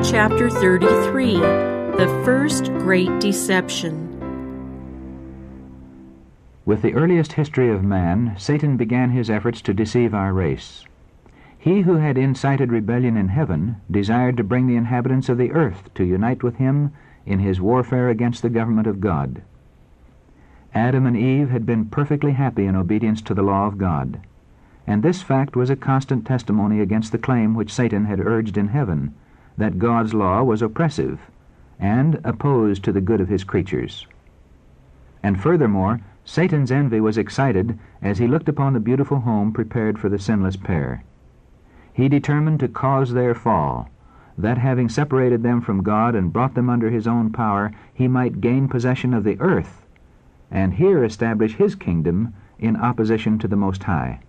chapter 33, The First Great Deception. With the earliest history of man, Satan began his efforts to deceive our race. He who had incited rebellion in heaven desired to bring the inhabitants of the earth to unite with him in his warfare against the government of God. Adam and Eve had been perfectly happy in obedience to the law of God, and this fact was a constant testimony against the claim which Satan had urged in heaven, that God's law was oppressive and opposed to the good of his creatures. And furthermore, Satan's envy was excited as he looked upon the beautiful home prepared for the sinless pair. He determined to cause their fall, that having separated them from God and brought them under his own power, he might gain possession of the earth, and here establish his kingdom in opposition to the Most High.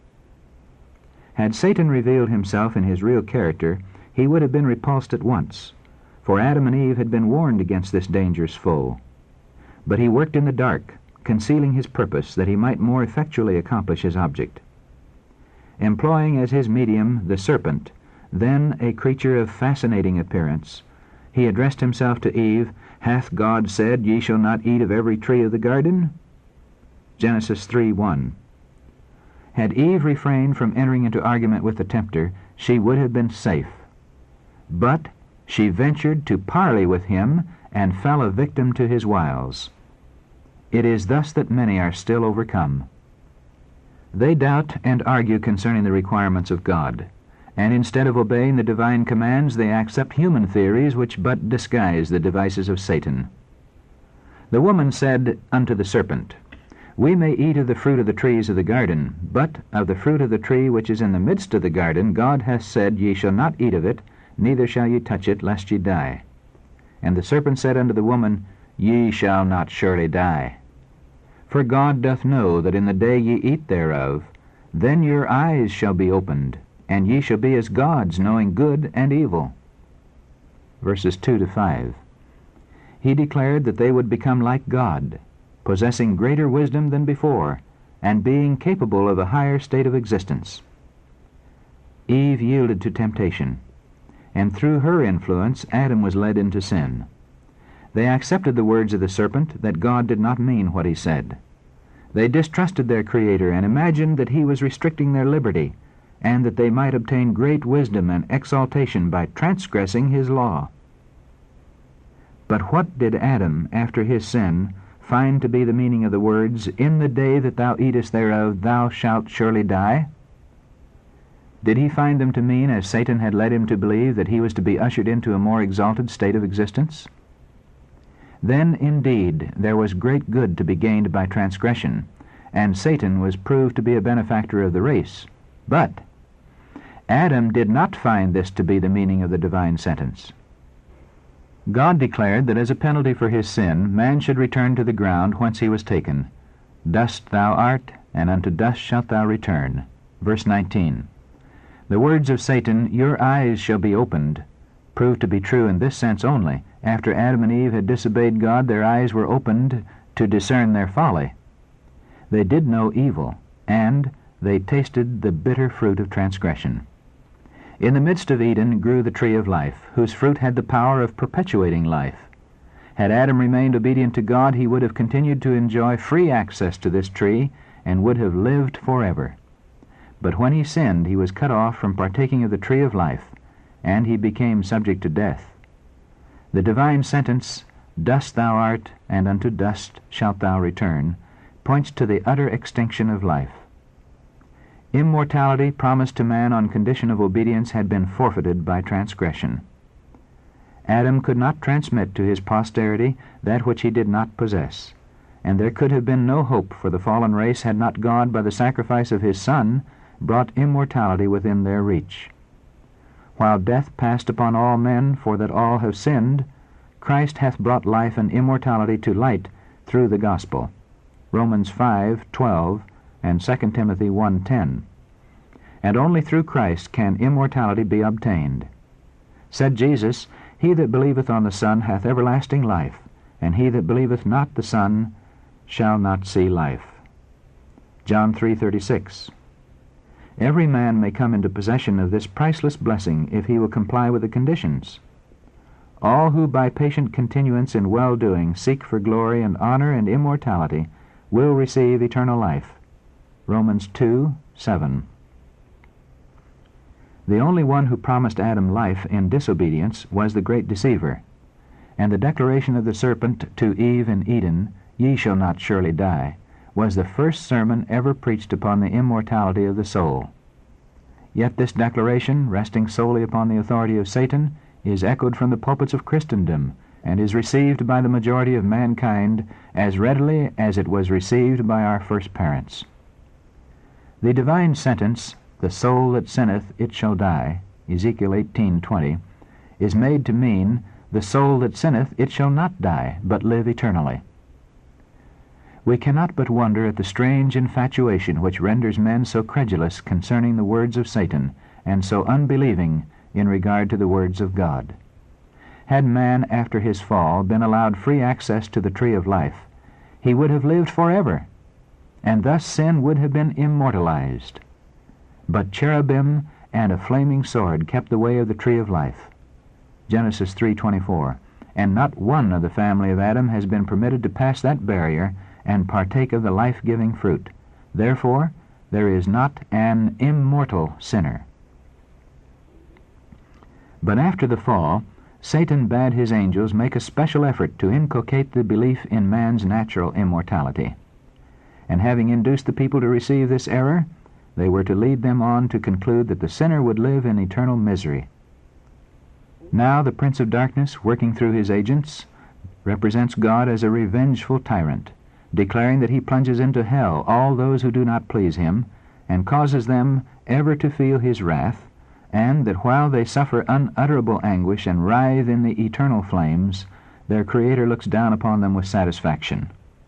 Had Satan revealed himself in his real character, he would have been repulsed at once, for Adam and Eve had been warned against this dangerous foe. But he worked in the dark, concealing his purpose that he might more effectually accomplish his object. Employing as his medium the serpent, then a creature of fascinating appearance, he addressed himself to Eve, "Hath God said, Ye shall not eat of every tree of the garden?" Genesis 3:1. Had Eve refrained from entering into argument with the tempter, she would have been safe. But she ventured to parley with him and fell a victim to his wiles. It is thus that many are still overcome. They doubt and argue concerning the requirements of God, and instead of obeying the divine commands, they accept human theories which but disguise the devices of Satan. The woman said unto the serpent, "We may eat of the fruit of the trees of the garden, but of the fruit of the tree which is in the midst of the garden, God hath said, Ye shall not eat of it, neither shall ye touch it, lest ye die. And the serpent said unto the woman, Ye shall not surely die. For God doth know that in the day ye eat thereof, then your eyes shall be opened, and ye shall be as gods, knowing good and evil." Verses 2 to 5. He declared that they would become like God, possessing greater wisdom than before, and being capable of a higher state of existence. Eve yielded to temptation, and through her influence Adam was led into sin. They accepted the words of the serpent that God did not mean what he said. They distrusted their Creator and imagined that he was restricting their liberty, and that they might obtain great wisdom and exaltation by transgressing his law. But what did Adam, after his sin, find to be the meaning of the words, "In the day that thou eatest thereof, thou shalt surely die"? Did he find them to mean, as Satan had led him to believe, that he was to be ushered into a more exalted state of existence? Then, indeed, there was great good to be gained by transgression, and Satan was proved to be a benefactor of the race. But Adam did not find this to be the meaning of the divine sentence. God declared that as a penalty for his sin, man should return to the ground whence he was taken. "Dust thou art, and unto dust shalt thou return." Verse 19. The words of Satan, "Your eyes shall be opened," proved to be true in this sense only. After Adam and Eve had disobeyed God, their eyes were opened to discern their folly. They did know evil, and they tasted the bitter fruit of transgression. In the midst of Eden grew the tree of life, whose fruit had the power of perpetuating life. Had Adam remained obedient to God, he would have continued to enjoy free access to this tree and would have lived forever. But when he sinned, he was cut off from partaking of the tree of life, and he became subject to death. The divine sentence, "Dust thou art, and unto dust shalt thou return," points to the utter extinction of life. Immortality promised to man on condition of obedience had been forfeited by transgression. Adam could not transmit to his posterity that which he did not possess, and there could have been no hope for the fallen race had not God, by the sacrifice of his Son, brought immortality within their reach. While death passed upon all men, for that all have sinned, Christ hath brought life and immortality to light through the gospel. Romans 5:12 and 2 Timothy 1:10. And only through Christ can immortality be obtained. Said Jesus, "He that believeth on the Son hath everlasting life, and he that believeth not the Son shall not see life." John 3:36. Every man may come into possession of this priceless blessing if he will comply with the conditions. All who by patient continuance in well-doing seek for glory and honor and immortality will receive eternal life. Romans 2:7. The only one who promised Adam life in disobedience was the great deceiver, and the declaration of the serpent to Eve in Eden, "Ye shall not surely die," was the first sermon ever preached upon the immortality of the soul. Yet this declaration, resting solely upon the authority of Satan, is echoed from the pulpits of Christendom, and is received by the majority of mankind as readily as it was received by our first parents. The divine sentence, "The soul that sinneth, it shall die," Ezekiel 18:20, is made to mean, "The soul that sinneth, it shall not die, but live eternally." We cannot but wonder at the strange infatuation which renders men so credulous concerning the words of Satan, and so unbelieving in regard to the words of God. Had man, after his fall, been allowed free access to the tree of life, he would have lived forever, and thus sin would have been immortalized. But cherubim and a flaming sword kept the way of the tree of life. Genesis 3:24. And not one of the family of Adam has been permitted to pass that barrier and partake of the life-giving fruit. Therefore, there is not an immortal sinner. But after the fall, Satan bade his angels make a special effort to inculcate the belief in man's natural immortality. And having induced the people to receive this error, they were to lead them on to conclude that the sinner would live in eternal misery. Now the Prince of Darkness, working through his agents, represents God as a revengeful tyrant, declaring that he plunges into hell all those who do not please him, and causes them ever to feel his wrath, and that while they suffer unutterable anguish and writhe in the eternal flames, their Creator looks down upon them with satisfaction.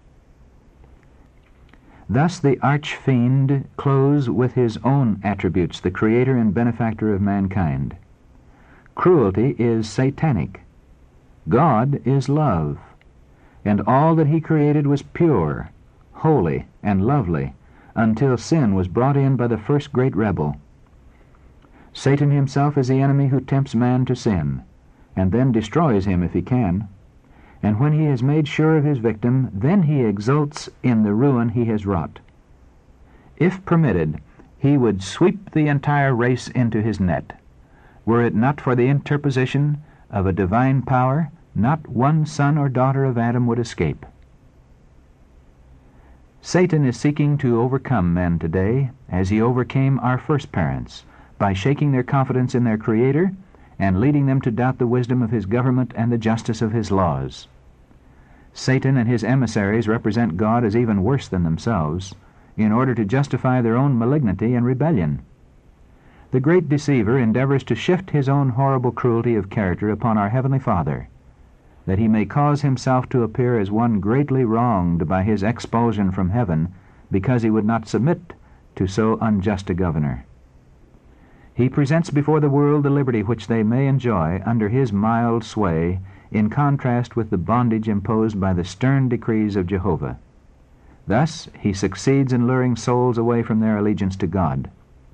Thus the arch-fiend clothes with his own attributes the Creator and benefactor of mankind. Cruelty is satanic. God is love, and all that he created was pure, holy, and lovely, until sin was brought in by the first great rebel. Satan himself is the enemy who tempts man to sin, and then destroys him if he can. And when he has made sure of his victim, then he exults in the ruin he has wrought. If permitted, he would sweep the entire race into his net. Were it not for the interposition of a divine power, not one son or daughter of Adam would escape. Satan is seeking to overcome men today, as he overcame our first parents, by shaking their confidence in their Creator and leading them to doubt the wisdom of his government and the justice of his laws. Satan and his emissaries represent God as even worse than themselves, in order to justify their own malignity and rebellion. The great deceiver endeavors to shift his own horrible cruelty of character upon our Heavenly Father, that he may cause himself to appear as one greatly wronged by his expulsion from heaven, because he would not submit to so unjust a governor. He presents before the world the liberty which they may enjoy under his mild sway, in contrast with the bondage imposed by the stern decrees of Jehovah. Thus he succeeds in luring souls away from their allegiance to God.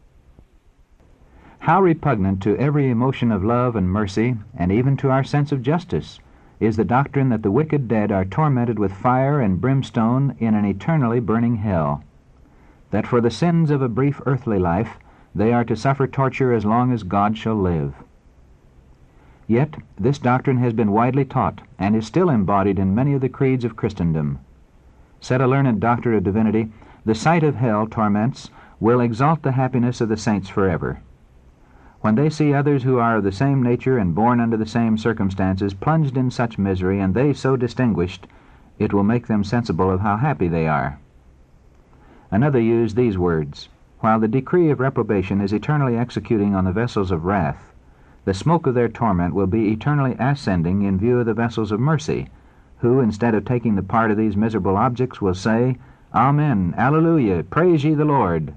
How repugnant to every emotion of love and mercy, and even to our sense of justice, is the doctrine that the wicked dead are tormented with fire and brimstone in an eternally burning hell, that for the sins of a brief earthly life they are to suffer torture as long as God shall live. Yet this doctrine has been widely taught, and is still embodied in many of the creeds of Christendom. Said a learned doctor of divinity, the sight of hell torments will exalt the happiness of the saints forever. When they see others who are of the same nature and born under the same circumstances plunged in such misery, and they so distinguished, it will make them sensible of how happy they are. Another used these words, "While the decree of reprobation is eternally executing on the vessels of wrath, the smoke of their torment will be eternally ascending in view of the vessels of mercy, who, instead of taking the part of these miserable objects, will say, Amen, Alleluia, praise ye the Lord."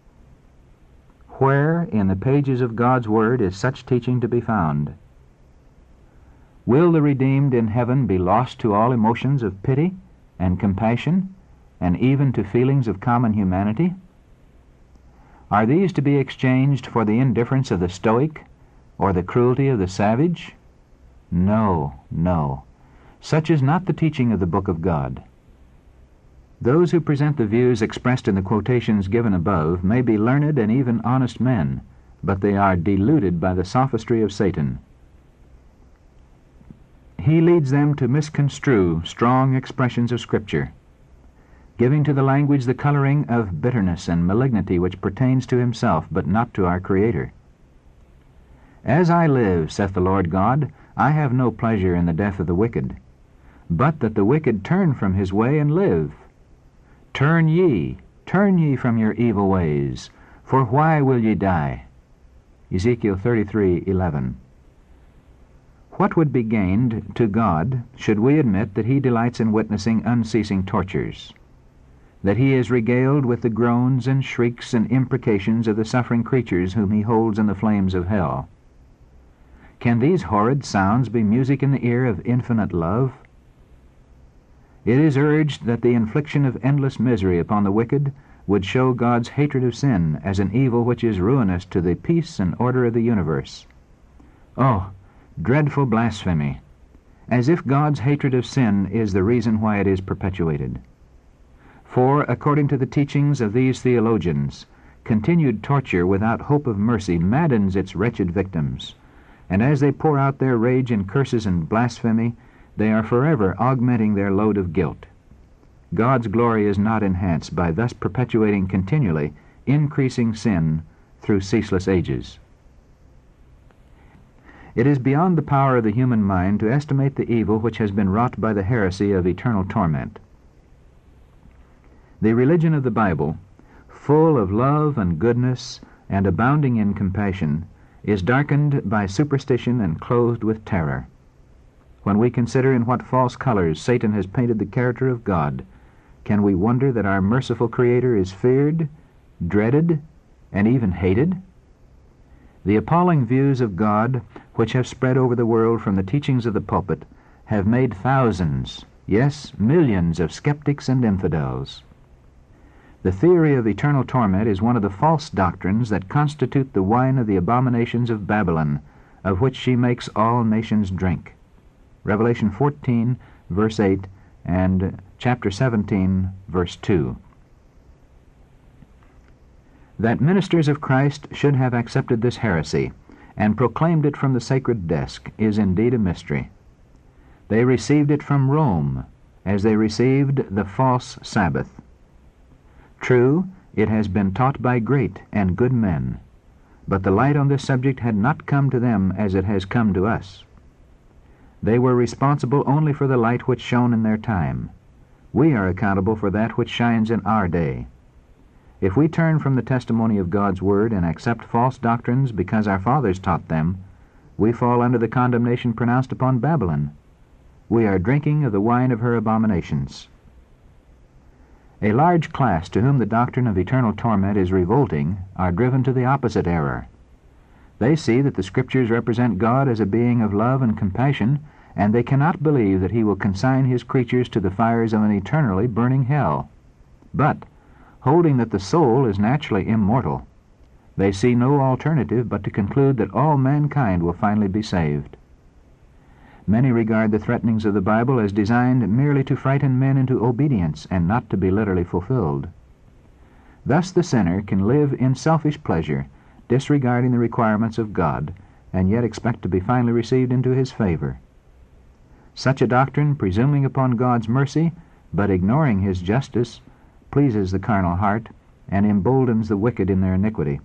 Where in the pages of God's Word is such teaching to be found? Will the redeemed in heaven be lost to all emotions of pity and compassion, and even to feelings of common humanity? Are these to be exchanged for the indifference of the stoic, or the cruelty of the savage? No, no. Such is not the teaching of the Book of God. Those who present the views expressed in the quotations given above may be learned and even honest men, but they are deluded by the sophistry of Satan. He leads them to misconstrue strong expressions of Scripture, giving to the language the coloring of bitterness and malignity which pertains to himself, but not to our Creator. As I live, saith the Lord God, I have no pleasure in the death of the wicked, but that the wicked turn from his way and live. Turn ye from your evil ways, for why will ye die? Ezekiel 33:11. What would be gained to God should we admit that he delights in witnessing unceasing tortures, that he is regaled with the groans and shrieks and imprecations of the suffering creatures whom he holds in the flames of hell? Can these horrid sounds be music in the ear of infinite love? It is urged that the infliction of endless misery upon the wicked would show God's hatred of sin as an evil which is ruinous to the peace and order of the universe. Oh, dreadful blasphemy! As if God's hatred of sin is the reason why it is perpetuated. For, according to the teachings of these theologians, continued torture without hope of mercy maddens its wretched victims, and as they pour out their rage in curses and blasphemy, they are forever augmenting their load of guilt. God's glory is not enhanced by thus perpetuating continually increasing sin through ceaseless ages. It is beyond the power of the human mind to estimate the evil which has been wrought by the heresy of eternal torment. The religion of the Bible, full of love and goodness and abounding in compassion, is darkened by superstition and clothed with terror. When we consider in what false colors Satan has painted the character of God, can we wonder that our merciful Creator is feared, dreaded, and even hated? The appalling views of God, which have spread over the world from the teachings of the pulpit, have made thousands, yes, millions of skeptics and infidels. The theory of eternal torment is one of the false doctrines that constitute the wine of the abominations of Babylon, of which she makes all nations drink. Revelation 14, verse 8, and chapter 17, verse 2. That ministers of Christ should have accepted this heresy and proclaimed it from the sacred desk is indeed a mystery. They received it from Rome, as they received the false Sabbath. True, it has been taught by great and good men, but the light on this subject had not come to them as it has come to us. They were responsible only for the light which shone in their time. We are accountable for that which shines in our day. If we turn from the testimony of God's Word and accept false doctrines because our fathers taught them, we fall under the condemnation pronounced upon Babylon. We are drinking of the wine of her abominations. A large class to whom the doctrine of eternal torment is revolting are driven to the opposite error. They see that the Scriptures represent God as a being of love and compassion, and they cannot believe that he will consign his creatures to the fires of an eternally burning hell. But, holding that the soul is naturally immortal, they see no alternative but to conclude that all mankind will finally be saved. Many regard the threatenings of the Bible as designed merely to frighten men into obedience and not to be literally fulfilled. Thus the sinner can live in selfish pleasure, disregarding the requirements of God, and yet expect to be finally received into his favor. Such a doctrine, presuming upon God's mercy, but ignoring his justice, pleases the carnal heart and emboldens the wicked in their iniquity.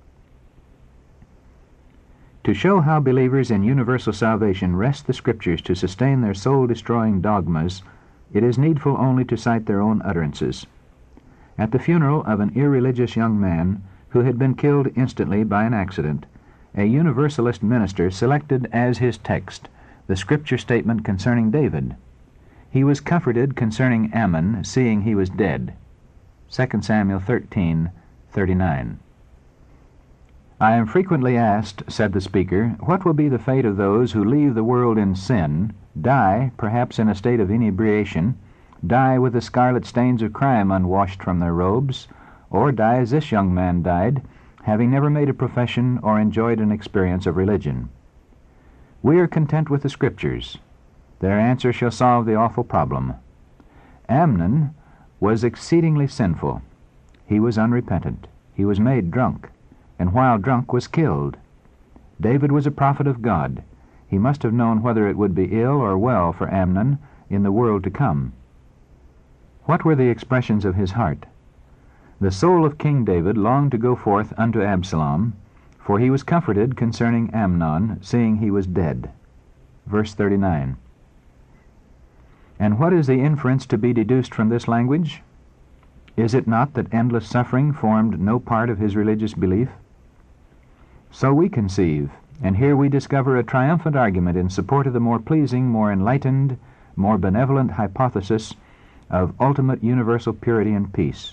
To show how believers in universal salvation wrest the Scriptures to sustain their soul-destroying dogmas, it is needful only to cite their own utterances. At the funeral of an irreligious young man who had been killed instantly by an accident, a Universalist minister selected as his text the Scripture statement concerning David. He was comforted concerning Ammon, seeing he was dead. 2 Samuel 13:39. I am frequently asked, said the speaker, what will be the fate of those who leave the world in sin, die, perhaps in a state of inebriation, die with the scarlet stains of crime unwashed from their robes, or die as this young man died, having never made a profession or enjoyed an experience of religion. We are content with the Scriptures. Their answer shall solve the awful problem. Amnon was exceedingly sinful. He was unrepentant. He was made drunk, and while drunk was killed. David was a prophet of God. He must have known whether it would be ill or well for Amnon in the world to come. What were the expressions of his heart? The soul of King David longed to go forth unto Absalom, for he was comforted concerning Amnon, seeing he was dead. Verse 39. And what is the inference to be deduced from this language? Is it not that endless suffering formed no part of his religious belief? So we conceive, and here we discover a triumphant argument in support of the more pleasing, more enlightened, more benevolent hypothesis of ultimate universal purity and peace.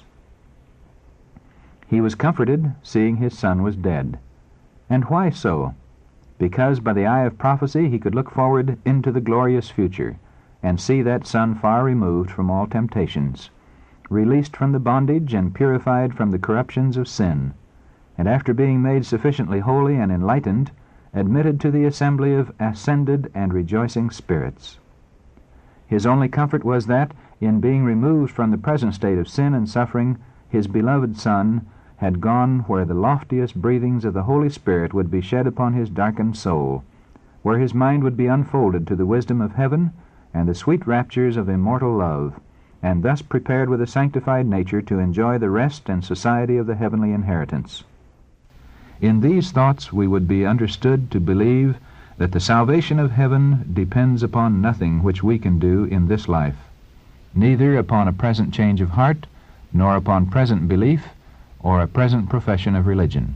He was comforted, seeing his son was dead. And why so? Because by the eye of prophecy he could look forward into the glorious future, and see that son far removed from all temptations, released from the bondage and purified from the corruptions of sin, and after being made sufficiently holy and enlightened, admitted to the assembly of ascended and rejoicing spirits. His only comfort was that, in being removed from the present state of sin and suffering, his beloved Son had gone where the loftiest breathings of the Holy Spirit would be shed upon his darkened soul, where his mind would be unfolded to the wisdom of heaven and the sweet raptures of immortal love, and thus prepared with a sanctified nature to enjoy the rest and society of the heavenly inheritance. In these thoughts we would be understood to believe that the salvation of heaven depends upon nothing which we can do in this life, neither upon a present change of heart, nor upon present belief, or a present profession of religion.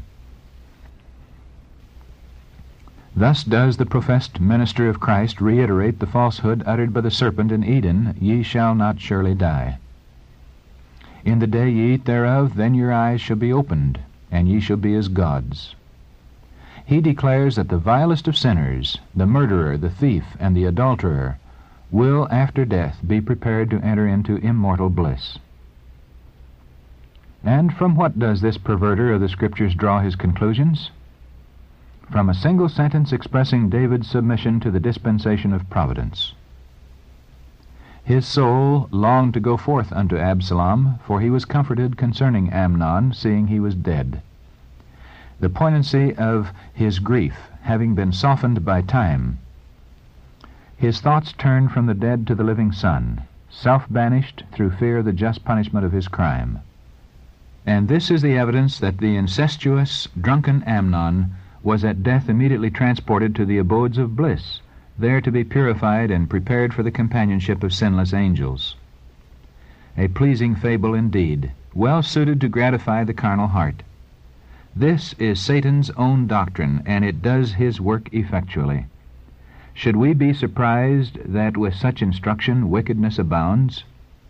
Thus does the professed minister of Christ reiterate the falsehood uttered by the serpent in Eden, "Ye shall not surely die. In the day ye eat thereof, then your eyes shall be opened, and ye shall be as gods." He declares that the vilest of sinners, the murderer, the thief, and the adulterer, will after death be prepared to enter into immortal bliss. And from what does this perverter of the Scriptures draw his conclusions? From a single sentence expressing David's submission to the dispensation of providence. His soul longed to go forth unto Absalom, for he was comforted concerning Amnon, seeing he was dead. The poignancy of his grief having been softened by time, his thoughts turned from the dead to the living son, self-banished through fear of the just punishment of his crime. And this is the evidence that the incestuous, drunken Amnon was at death immediately transported to the abodes of bliss, there to be purified and prepared for the companionship of sinless angels. A pleasing fable indeed, well suited to gratify the carnal heart. This is Satan's own doctrine, and it does his work effectually. Should we be surprised that with such instruction wickedness abounds?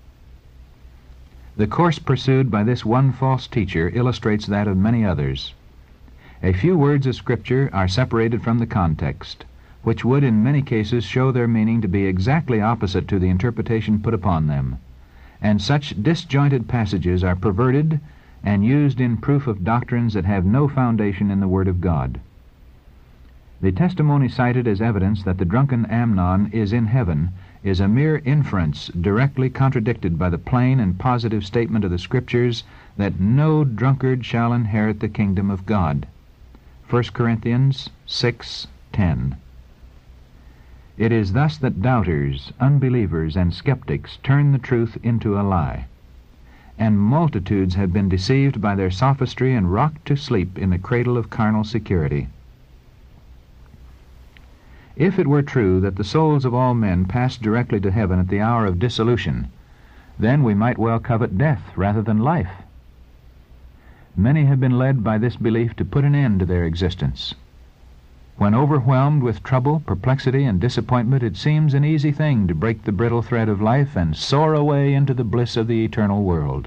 The course pursued by this one false teacher illustrates that of many others. A few words of Scripture are separated from the context, which would in many cases show their meaning to be exactly opposite to the interpretation put upon them, and such disjointed passages are perverted and used in proof of doctrines that have no foundation in the Word of God. The testimony cited as evidence that the drunken Amnon is in heaven is a mere inference directly contradicted by the plain and positive statement of the Scriptures that no drunkard shall inherit the kingdom of God. 1 Corinthians 6:10. It is thus that doubters, unbelievers, and skeptics turn the truth into a lie, and multitudes have been deceived by their sophistry and rocked to sleep in the cradle of carnal security. If it were true that the souls of all men passed directly to heaven at the hour of dissolution, then we might well covet death rather than life. Many have been led by this belief to put an end to their existence. When overwhelmed with trouble, perplexity, and disappointment, it seems an easy thing to break the brittle thread of life and soar away into the bliss of the eternal world.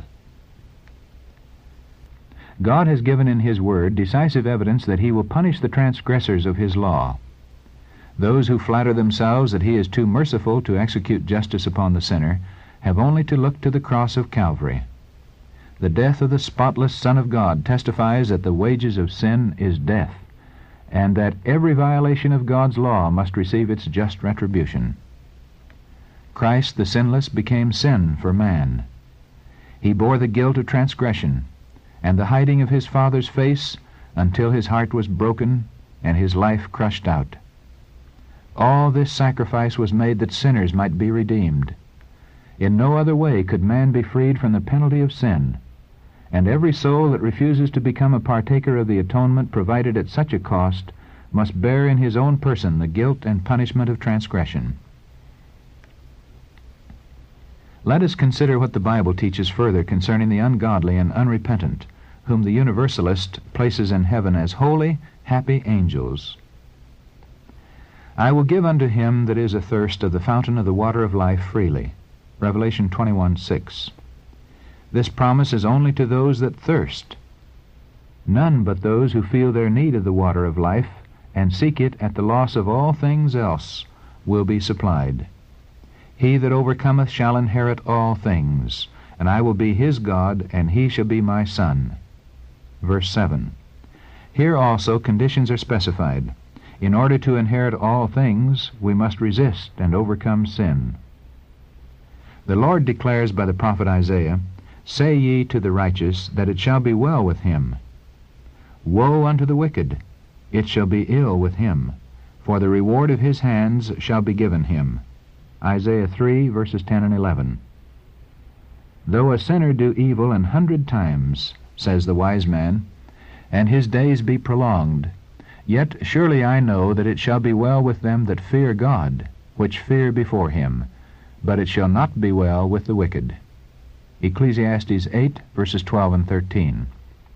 God has given in His Word decisive evidence that He will punish the transgressors of His law. Those who flatter themselves that He is too merciful to execute justice upon the sinner have only to look to the cross of Calvary. The death of the spotless Son of God testifies that the wages of sin is death, and that every violation of God's law must receive its just retribution. Christ the sinless became sin for man. He bore the guilt of transgression and the hiding of his Father's face until his heart was broken and his life crushed out. All this sacrifice was made that sinners might be redeemed. In no other way could man be freed from the penalty of sin, and every soul that refuses to become a partaker of the atonement provided at such a cost must bear in his own person the guilt and punishment of transgression. Let us consider what the Bible teaches further concerning the ungodly and unrepentant, whom the Universalist places in heaven as holy, happy angels. I will give unto him that is athirst of the fountain of the water of life freely. Revelation 21:6. This promise is only to those that thirst. None but those who feel their need of the water of life and seek it at the loss of all things else will be supplied. He that overcometh shall inherit all things, and I will be his God, and he shall be my son. Verse 7. Here also conditions are specified. In order to inherit all things, we must resist and overcome sin. The Lord declares by the prophet Isaiah, Say ye to the righteous, that it shall be well with him. Woe unto the wicked, it shall be ill with him, for the reward of his hands shall be given him. Isaiah 3, verses 10 and 11. Though a sinner do evil 100 times, says the wise man, and his days be prolonged, yet surely I know that it shall be well with them that fear God, which fear before him, but it shall not be well with the wicked. Ecclesiastes 8, verses 12 and 13.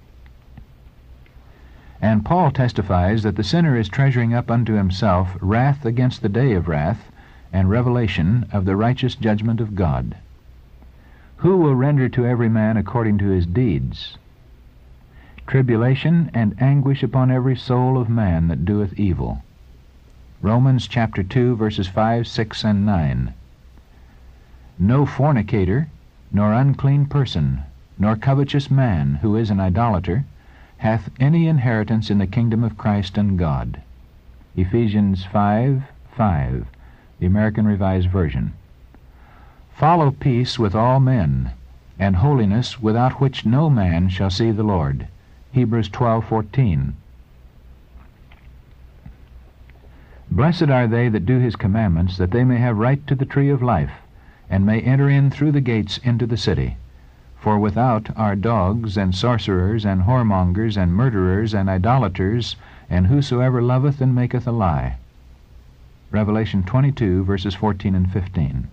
And Paul testifies that the sinner is treasuring up unto himself wrath against the day of wrath, and revelation of the righteous judgment of God. Who will render to every man according to his deeds? Tribulation and anguish upon every soul of man that doeth evil. Romans chapter 2, verses 5, 6, and 9. No fornicator, nor unclean person, nor covetous man, who is an idolater, hath any inheritance in the kingdom of Christ and God. Ephesians 5, 5. The American Revised Version. Follow peace with all men, and holiness, without which no man shall see the Lord. Hebrews 12:14. Blessed are they that do his commandments, that they may have right to the tree of life, and may enter in through the gates into the city. For without are dogs, and sorcerers, and whoremongers, and murderers, and idolaters, and whosoever loveth and maketh a lie. Revelation 22, verses 14 and 15.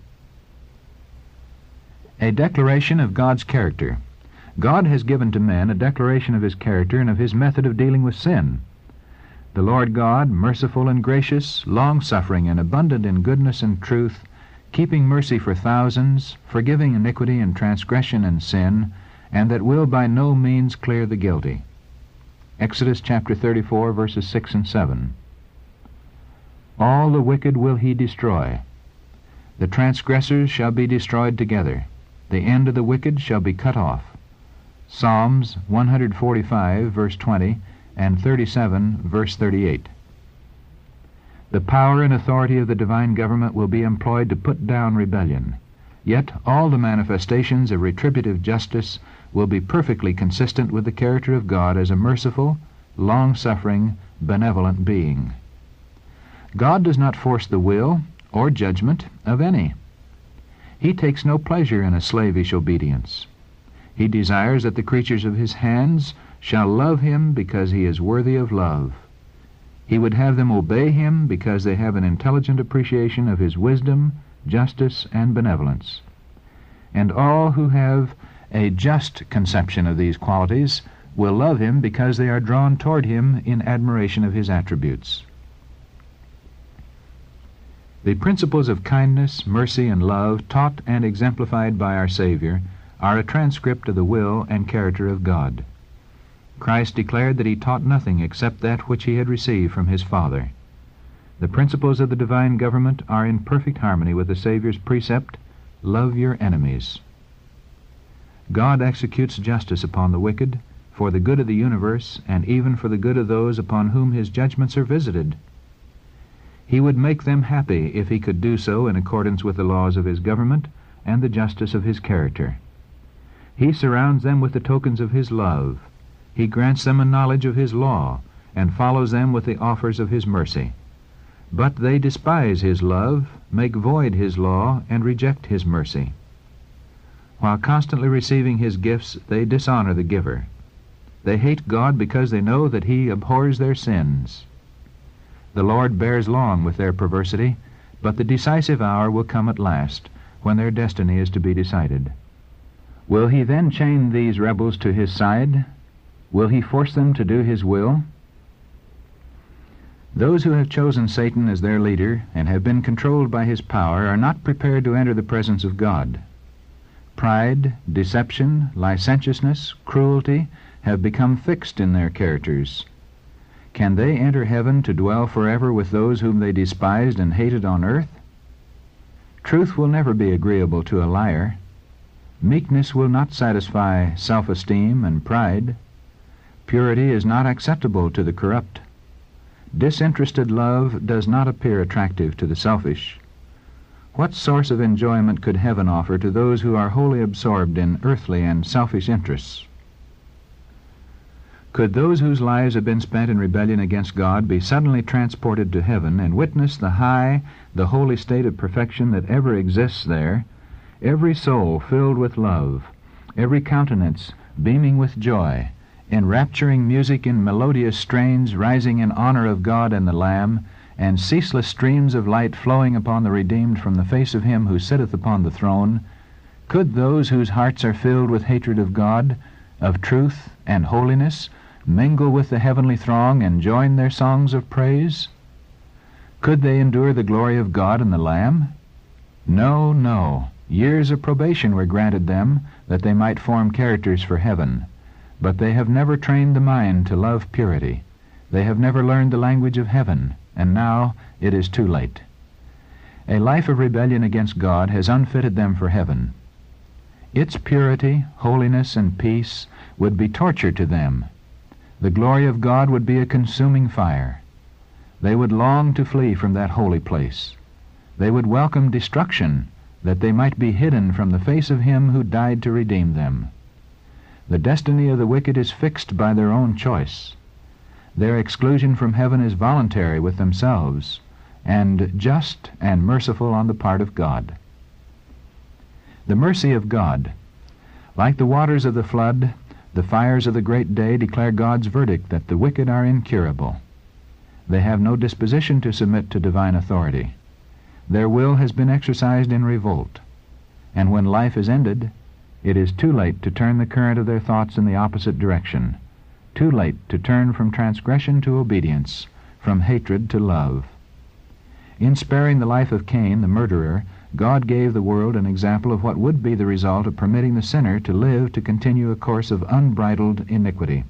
A declaration of God's character. God has given to men a declaration of his character and of his method of dealing with sin. The Lord God, merciful and gracious, long-suffering and abundant in goodness and truth, keeping mercy for thousands, forgiving iniquity and transgression and sin, and that will by no means clear the guilty. Exodus chapter 34, verses 6 and 7. All the wicked will he destroy. The transgressors shall be destroyed together. The end of the wicked shall be cut off. Psalms 145, verse 20, and 37, verse 38. The power and authority of the divine government will be employed to put down rebellion. Yet all the manifestations of retributive justice will be perfectly consistent with the character of God as a merciful, long-suffering, benevolent being. God does not force the will or judgment of any. He takes no pleasure in a slavish obedience. He desires that the creatures of his hands shall love him because he is worthy of love. He would have them obey him because they have an intelligent appreciation of his wisdom, justice, and benevolence. And all who have a just conception of these qualities will love him because they are drawn toward him in admiration of his attributes. The principles of kindness, mercy, and love taught and exemplified by our Savior are a transcript of the will and character of God. Christ declared that he taught nothing except that which he had received from his Father. The principles of the divine government are in perfect harmony with the Savior's precept, "Love your enemies." God executes justice upon the wicked, for the good of the universe, and even for the good of those upon whom his judgments are visited. He would make them happy if he could do so in accordance with the laws of his government and the justice of his character. He surrounds them with the tokens of his love. He grants them a knowledge of his law, and follows them with the offers of his mercy. But they despise his love, make void his law, and reject his mercy. While constantly receiving his gifts, they dishonor the giver. They hate God because they know that he abhors their sins. The Lord bears long with their perversity, but the decisive hour will come at last, when their destiny is to be decided. Will he then chain these rebels to his side? Will he force them to do his will? Those who have chosen Satan as their leader and have been controlled by his power are not prepared to enter the presence of God. Pride, deception, licentiousness, cruelty have become fixed in their characters. Can they enter heaven to dwell forever with those whom they despised and hated on earth? Truth will never be agreeable to a liar. Meekness will not satisfy self-esteem and pride. Purity is not acceptable to the corrupt. Disinterested love does not appear attractive to the selfish. What source of enjoyment could heaven offer to those who are wholly absorbed in earthly and selfish interests? Could those whose lives have been spent in rebellion against God be suddenly transported to heaven and witness the high, the holy state of perfection that ever exists there, every soul filled with love, every countenance beaming with joy, enrapturing music in melodious strains rising in honor of God and the Lamb, and ceaseless streams of light flowing upon the redeemed from the face of him who sitteth upon the throne? Could those whose hearts are filled with hatred of God, of truth and holiness, mingle with the heavenly throng and join their songs of praise? Could they endure the glory of God and the Lamb? No, no. Years of probation were granted them, that they might form characters for heaven. But they have never trained the mind to love purity. They have never learned the language of heaven, and now it is too late. A life of rebellion against God has unfitted them for heaven. Its purity, holiness, and peace would be torture to them. The glory of God would be a consuming fire. They would long to flee from that holy place. They would welcome destruction, that they might be hidden from the face of him who died to redeem them. The destiny of the wicked is fixed by their own choice. Their exclusion from heaven is voluntary with themselves, and just and merciful on the part of God. The mercy of God. Like the waters of the flood, the fires of the great day declare God's verdict that the wicked are incurable. They have no disposition to submit to divine authority. Their will has been exercised in revolt, and when life is ended, it is too late to turn the current of their thoughts in the opposite direction, too late to turn from transgression to obedience, from hatred to love. In sparing the life of Cain, the murderer, God gave the world an example of what would be the result of permitting the sinner to live to continue a course of unbridled iniquity.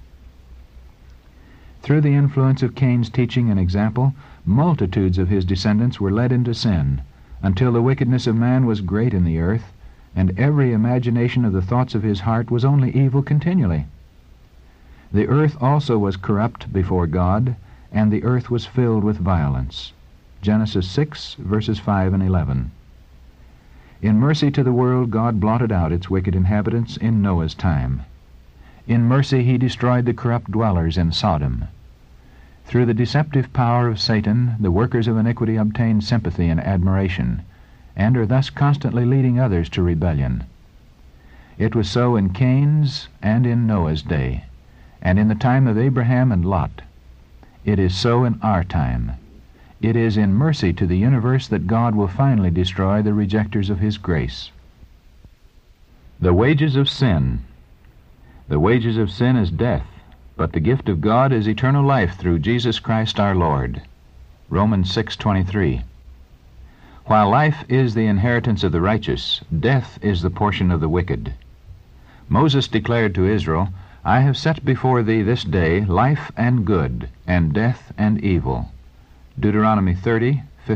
Through the influence of Cain's teaching and example, multitudes of his descendants were led into sin, until the wickedness of man was great in the earth, and every imagination of the thoughts of his heart was only evil continually. The earth also was corrupt before God, and the earth was filled with violence. Genesis 6, verses 5 and 11. In mercy to the world, God blotted out its wicked inhabitants in Noah's time. In mercy he destroyed the corrupt dwellers in Sodom. Through the deceptive power of Satan, the workers of iniquity obtain sympathy and admiration, and are thus constantly leading others to rebellion. It was so in Cain's and in Noah's day, and in the time of Abraham and Lot. It is so in our time. It is in mercy to the universe that God will finally destroy the rejectors of his grace. The wages of sin. The wages of sin is death, but the gift of God is eternal life through Jesus Christ our Lord. Romans 6:23. While life is the inheritance of the righteous, death is the portion of the wicked. Moses declared to Israel, I have set before thee this day life and good, and death and evil. Deuteronomy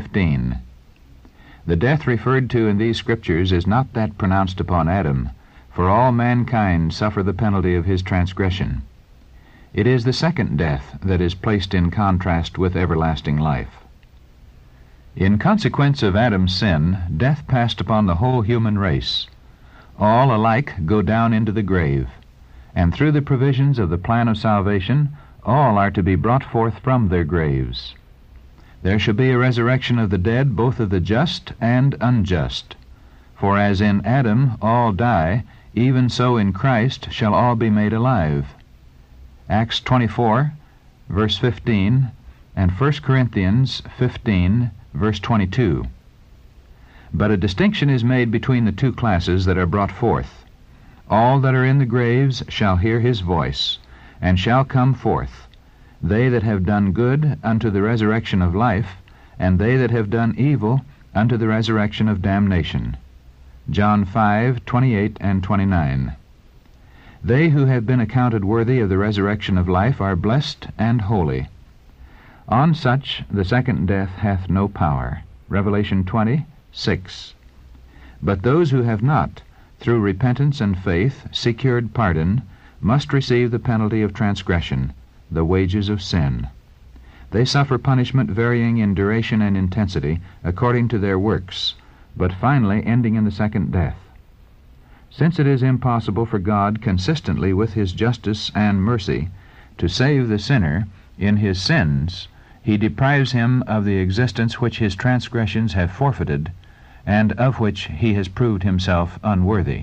30:15. The death referred to in these scriptures is not that pronounced upon Adam, for all mankind suffer the penalty of his transgression. It is the second death that is placed in contrast with everlasting life. In consequence of Adam's sin, death passed upon the whole human race. All alike go down into the grave, and through the provisions of the plan of salvation, all are to be brought forth from their graves. There shall be a resurrection of the dead, both of the just and unjust. For as in Adam all die, even so in Christ shall all be made alive. Acts 24, verse 15, and 1 Corinthians 15, verse 22. But a distinction is made between the two classes that are brought forth. All that are in the graves shall hear his voice, and shall come forth, they that have done good unto the resurrection of life, and they that have done evil unto the resurrection of damnation. John 5, 28 and 29. They who have been accounted worthy of the resurrection of life are blessed and holy. On such the second death hath no power. Revelation 20, 6. But those who have not, through repentance and faith, secured pardon, must receive the penalty of transgression, the wages of sin. They suffer punishment varying in duration and intensity according to their works, but finally ending in the second death. Since it is impossible for God, consistently with his justice and mercy, to save the sinner in his sins, he deprives him of the existence which his transgressions have forfeited, and of which he has proved himself unworthy.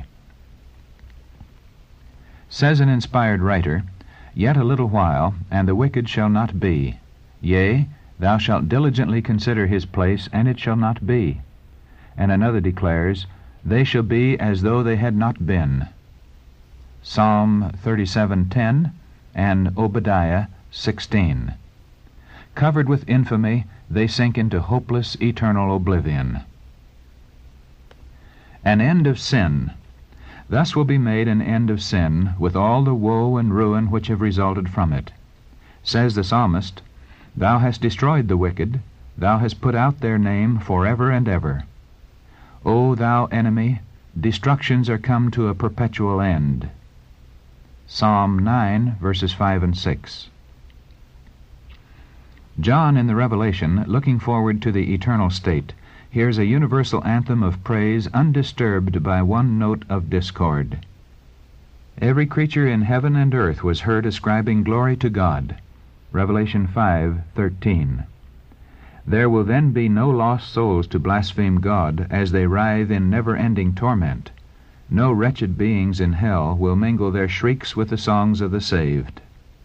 Says an inspired writer, "Yet a little while, and the wicked shall not be. Yea, thou shalt diligently consider his place, and it shall not be." And another declares, "They shall be as though they had not been." Psalm 37:10 and Obadiah 16. Covered with infamy, they sink into hopeless, eternal oblivion. An end of sin. Thus will be made an end of sin, with all the woe and ruin which have resulted from it. Says the psalmist, "Thou hast destroyed the wicked, thou hast put out their name forever and ever. O thou enemy, destructions are come to a perpetual end." Psalm 9, verses 5 and 6. John in the Revelation, looking forward to the eternal state, hears a universal anthem of praise undisturbed by one note of discord. Every creature in heaven and earth was heard ascribing glory to God. Revelation 5:13. There will then be no lost souls to blaspheme God as they writhe in never-ending torment. No wretched beings in hell will mingle their shrieks with the songs of the saved.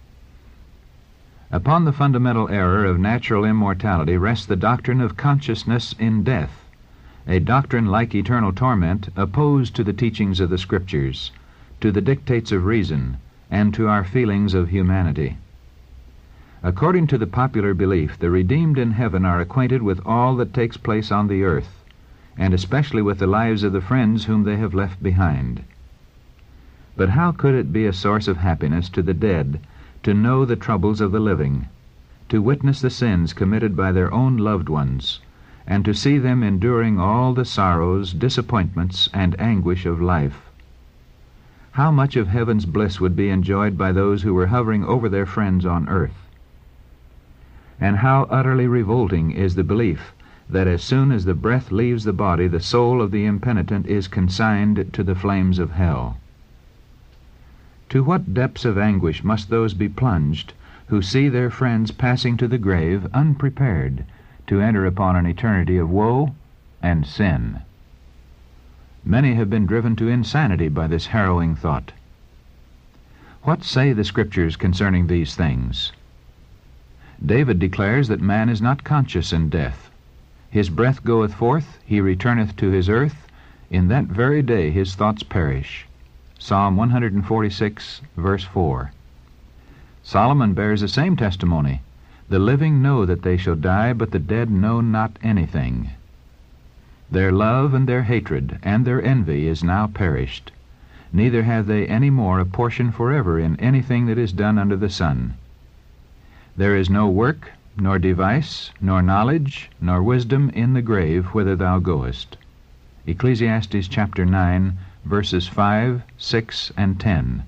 Upon the fundamental error of natural immortality rests the doctrine of consciousness in death, a doctrine like eternal torment opposed to the teachings of the Scriptures, to the dictates of reason, and to our feelings of humanity. According to the popular belief, the redeemed in heaven are acquainted with all that takes place on the earth, and especially with the lives of the friends whom they have left behind. But how could it be a source of happiness to the dead to know the troubles of the living, to witness the sins committed by their own loved ones, and to see them enduring all the sorrows, disappointments, and anguish of life? How much of heaven's bliss would be enjoyed by those who were hovering over their friends on earth? And how utterly revolting is the belief that as soon as the breath leaves the body, the soul of the impenitent is consigned to the flames of hell. To what depths of anguish must those be plunged who see their friends passing to the grave unprepared to enter upon an eternity of woe and sin. Many have been driven to insanity by this harrowing thought. What say the Scriptures concerning these things? David declares that man is not conscious in death. His breath goeth forth, he returneth to his earth, in that very day his thoughts perish. Psalm 146, verse 4. Solomon bears the same testimony. The living know that they shall die, but the dead know not anything. Their love and their hatred and their envy is now perished. Neither have they any more a portion forever in anything that is done under the sun. There is no work, nor device, nor knowledge, nor wisdom in the grave whither thou goest. Ecclesiastes chapter 9, verses 5, 6, and 10.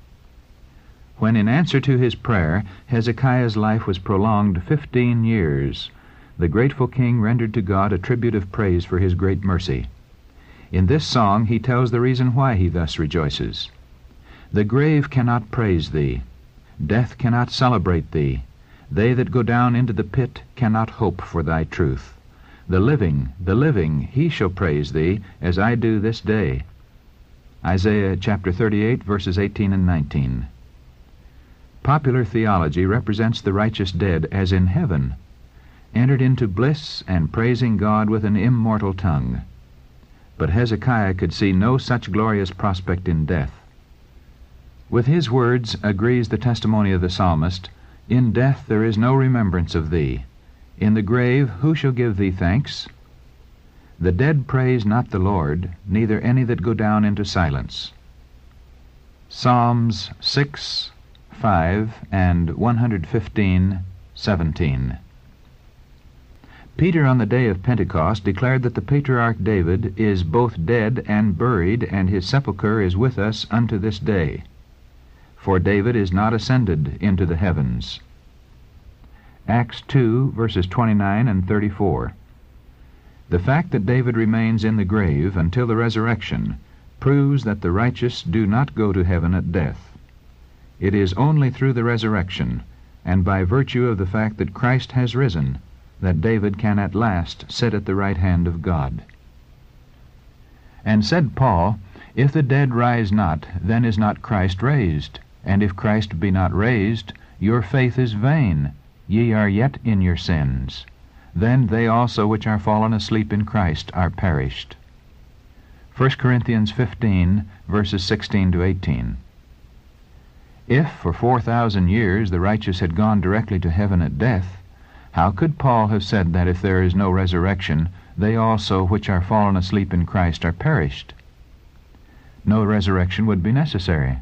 When in answer to his prayer, Hezekiah's life was prolonged 15 years, the grateful king rendered to God a tribute of praise for his great mercy. In this song he tells the reason why he thus rejoices. The grave cannot praise thee. Death cannot celebrate thee. They that go down into the pit cannot hope for thy truth. The living, he shall praise thee, as I do this day. Isaiah chapter 38, verses 18 and 19. Popular theology represents the righteous dead as in heaven, entered into bliss and praising God with an immortal tongue. But Hezekiah could see no such glorious prospect in death. With his words agrees the testimony of the psalmist, "In death there is no remembrance of thee. In the grave who shall give thee thanks? The dead praise not the Lord, neither any that go down into silence." Psalms 6, 5, and 115, 17. Peter on the day of Pentecost declared that the patriarch David is both dead and buried, and his sepulchre is with us unto this day. For David is not ascended into the heavens. Acts 2, verses 29 and 34. The fact that David remains in the grave until the resurrection proves that the righteous do not go to heaven at death. It is only through the resurrection, and by virtue of the fact that Christ has risen, that David can at last sit at the right hand of God. And said Paul, "If the dead rise not, then is not Christ raised. And if Christ be not raised, your faith is vain. Ye are yet in your sins. Then they also which are fallen asleep in Christ are perished." 1 Corinthians 15, verses 16 to 18. If for 4,000 years the righteous had gone directly to heaven at death, how could Paul have said that if there is no resurrection, they also which are fallen asleep in Christ are perished? No resurrection would be necessary.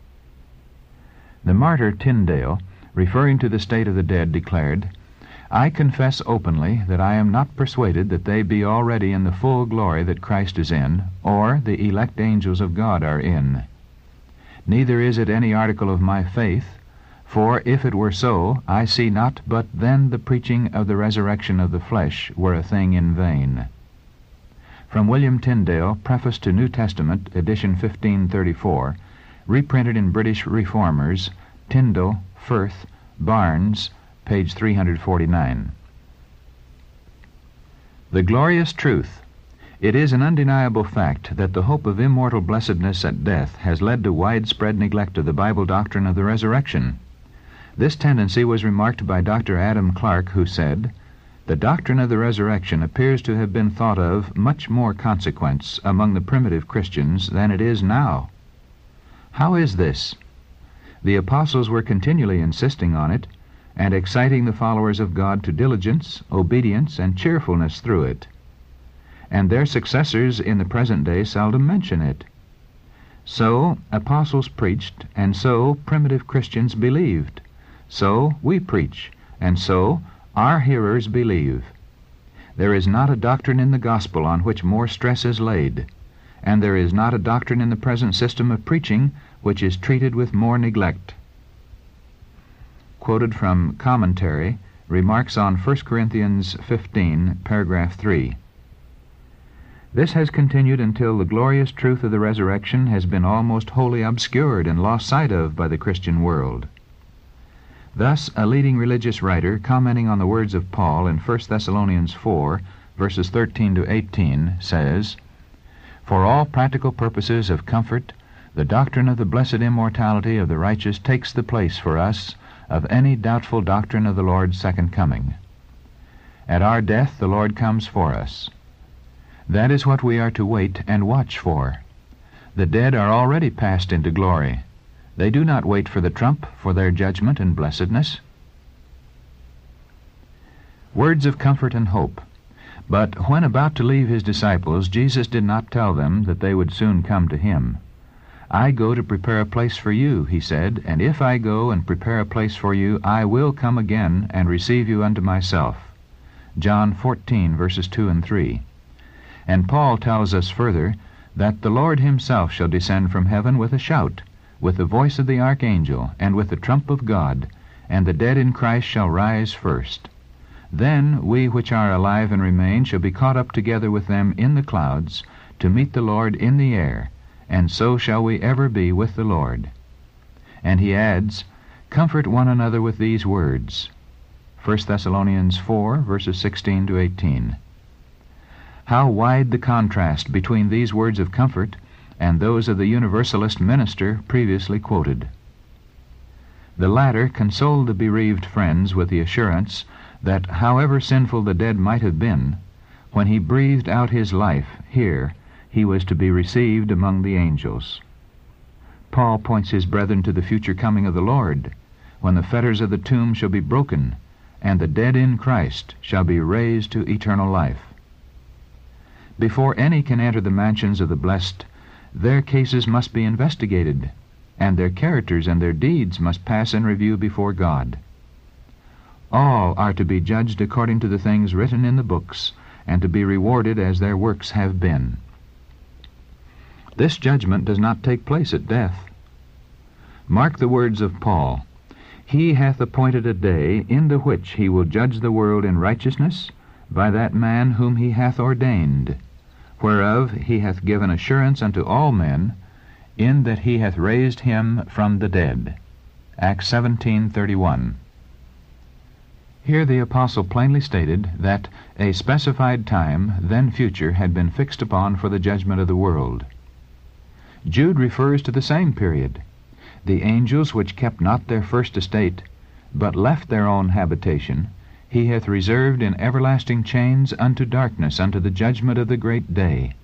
The martyr Tyndale, referring to the state of the dead, declared, "I confess openly that I am not persuaded that they be already in the full glory that Christ is in, or the elect angels of God are in. Neither is it any article of my faith, for if it were so, I see not but then the preaching of the resurrection of the flesh were a thing in vain." From William Tyndale, Preface to New Testament, edition 1534, reprinted in British Reformers, Tyndall, Firth, Barnes, page 349. The glorious truth. It is an undeniable fact that the hope of immortal blessedness at death has led to widespread neglect of the Bible doctrine of the resurrection. This tendency was remarked by Dr. Adam Clark, who said, "The doctrine of the resurrection appears to have been thought of much more consequence among the primitive Christians than it is now." How is this? The apostles were continually insisting on it, and exciting the followers of God to diligence, obedience, and cheerfulness through it. And their successors in the present day seldom mention it. So apostles preached, and so primitive Christians believed. So we preach, and so our hearers believe. There is not a doctrine in the gospel on which more stress is laid, and there is not a doctrine in the present system of preaching which is treated with more neglect. Quoted from Commentary, Remarks on 1 Corinthians 15, paragraph 3. This has continued until the glorious truth of the resurrection has been almost wholly obscured and lost sight of by the Christian world. Thus, a leading religious writer, commenting on the words of Paul in 1 Thessalonians 4, verses 13 to 18, says, "For all practical purposes of comfort, the doctrine of the blessed immortality of the righteous takes the place for us of any doubtful doctrine of the Lord's second coming. At our death the Lord comes for us. That is what we are to wait and watch for. The dead are already passed into glory. They do not wait for the trump for their judgment and blessedness." Words of comfort and hope. But when about to leave his disciples, Jesus did not tell them that they would soon come to him. "I go to prepare a place for you," he said, "and if I go and prepare a place for you, I will come again and receive you unto myself." John 14, verses 2 and 3. And Paul tells us further that the Lord himself shall descend from heaven with a shout, with the voice of the archangel, and with the trump of God, and the dead in Christ shall rise first. Then we which are alive and remain shall be caught up together with them in the clouds, to meet the Lord in the air, and so shall we ever be with the Lord. And he adds, Comfort one another with these words. 1 Thessalonians 4, verses 16 to 18. How wide the contrast between these words of comfort and those of the Universalist minister previously quoted. The latter consoled the bereaved friends with the assurance that however sinful the dead might have been, when he breathed out his life here, he was to be received among the angels. Paul points his brethren to the future coming of the Lord, when the fetters of the tomb shall be broken, and the dead in Christ shall be raised to eternal life. Before any can enter the mansions of the blessed, their cases must be investigated, and their characters and their deeds must pass in review before God. All are to be judged according to the things written in the books, and to be rewarded as their works have been. This judgment does not take place at death. Mark the words of Paul, He hath appointed a day in the which he will judge the world in righteousness by that man whom he hath ordained, whereof he hath given assurance unto all men, in that he hath raised him from the dead. Acts 17:31. Here the apostle plainly stated that a specified time, then future, had been fixed upon for the judgment of the world. Jude refers to the same period. The angels which kept not their first estate, but left their own habitation, he hath reserved in everlasting chains unto darkness, unto the judgment of the great day.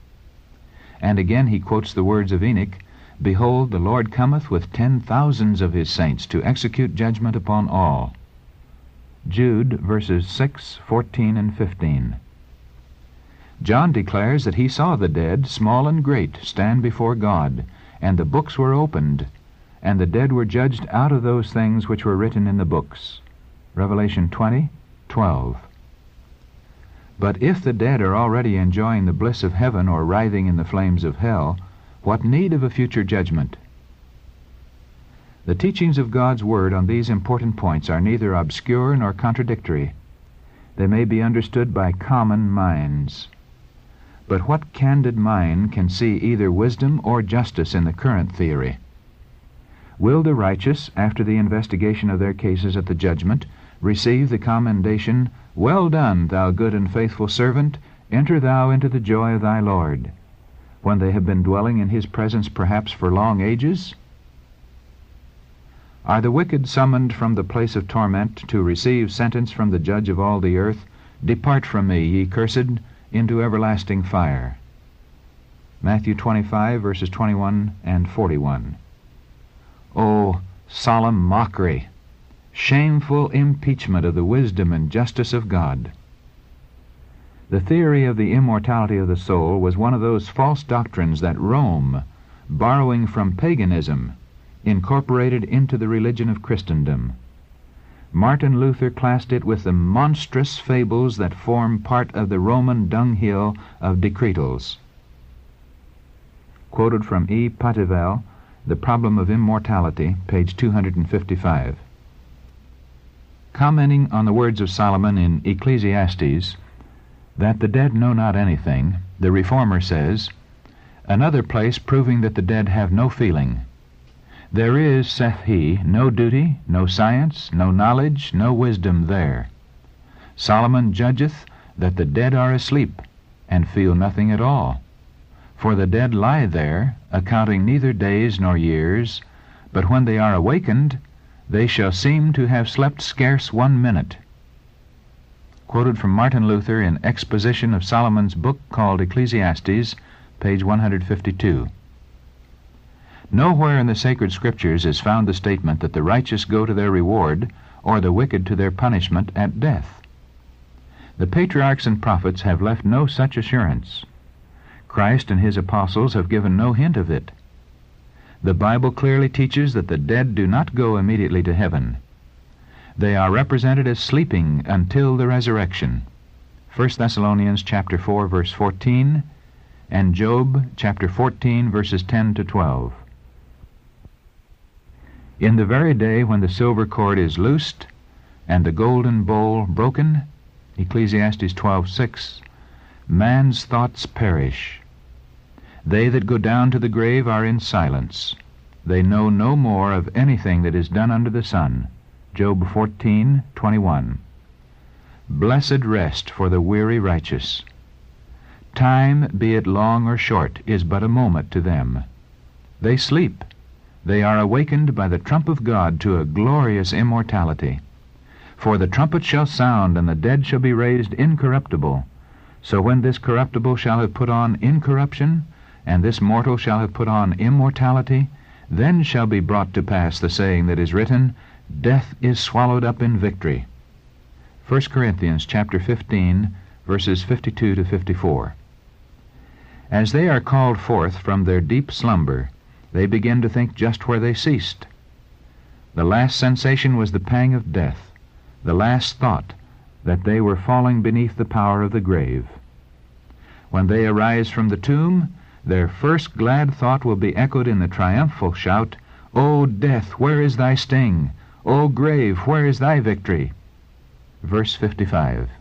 And again he quotes the words of Enoch, Behold, the Lord cometh with 10,000s of his saints to execute judgment upon all. Jude, verses 6, 14, and 15. John declares that he saw the dead, small and great, stand before God, and the books were opened, and the dead were judged out of those things which were written in the books. Revelation 20:12. But if the dead are already enjoying the bliss of heaven or writhing in the flames of hell, what need of a future judgment? The teachings of God's Word on these important points are neither obscure nor contradictory. They may be understood by common minds. But what candid mind can see either wisdom or justice in the current theory? Will the righteous, after the investigation of their cases at the judgment, receive the commendation, Well done, thou good and faithful servant, enter thou into the joy of thy Lord, when they have been dwelling in his presence perhaps for long ages? Are the wicked summoned from the place of torment to receive sentence from the judge of all the earth, Depart from me, ye cursed, into everlasting fire? Matthew 25, verses 21 and 41. O solemn mockery, shameful impeachment of the wisdom and justice of God! The theory of the immortality of the soul was one of those false doctrines that Rome, borrowing from paganism, incorporated into the religion of Christendom. Martin Luther classed it with the monstrous fables that form part of the Roman dunghill of decretals. Quoted from E. Pativel, The Problem of Immortality, page 255. Commenting on the words of Solomon in Ecclesiastes, that the dead know not anything, the Reformer says, Another place proving that the dead have no feeling. There is, saith he, no duty, no science, no knowledge, no wisdom there. Solomon judgeth that the dead are asleep, and feel nothing at all. For the dead lie there, accounting neither days nor years, but when they are awakened, they shall seem to have slept scarce 1 minute. Quoted from Martin Luther in Exposition of Solomon's book called Ecclesiastes, page 152. Nowhere in the sacred scriptures is found the statement that the righteous go to their reward, or the wicked to their punishment at death. The patriarchs and prophets have left no such assurance. Christ and his apostles have given no hint of it. The Bible clearly teaches that the dead do not go immediately to heaven. They are represented as sleeping until the resurrection. 1 Thessalonians chapter 4, verse 14, and Job chapter 14, verses 10 to 12. In the very day when the silver cord is loosed and the golden bowl broken, Ecclesiastes 12:6, man's thoughts perish. They that go down to the grave are in silence. They know no more of anything that is done under the sun. Job 14:21. Blessed rest for the weary righteous. Time, be it long or short, is but a moment to them. They sleep. They are awakened by the trump of God to a glorious immortality. For the trumpet shall sound, and the dead shall be raised incorruptible. So when this corruptible shall have put on incorruption, and this mortal shall have put on immortality, then shall be brought to pass the saying that is written, Death is swallowed up in victory. 1 Corinthians chapter 15, verses 52 to 54. As they are called forth from their deep slumber, they begin to think just where they ceased. The last sensation was the pang of death, the last thought that they were falling beneath the power of the grave. When they arise from the tomb, their first glad thought will be echoed in the triumphal shout, O death, where is thy sting? O grave, where is thy victory? Verse 55.